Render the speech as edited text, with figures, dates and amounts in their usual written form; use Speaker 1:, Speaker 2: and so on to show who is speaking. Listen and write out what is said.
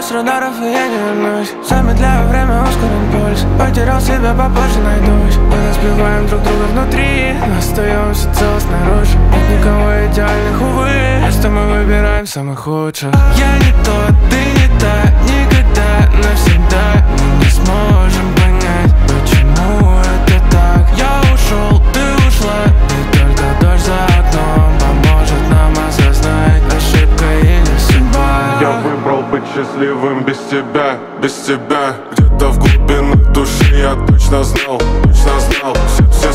Speaker 1: с радаров, и я не вернусь. Замедляю время, ускорен пульс. Потерял себя, попозже найдусь. Мы разбиваем друг друга внутри, но остаемся целы снаружи. Нет никого идеальных, увы. Просто мы выбираем самых худших. Я не тот, ты не та. Никогда, навсегда мы не сможем понять, почему это так. Я ушел, ты ушла, и только дождь за окном поможет нам осознать, ошибка или судьба.
Speaker 2: Я выбрал быть счастливым без тебя, без тебя. Где-то в глубинах души я точно знал, все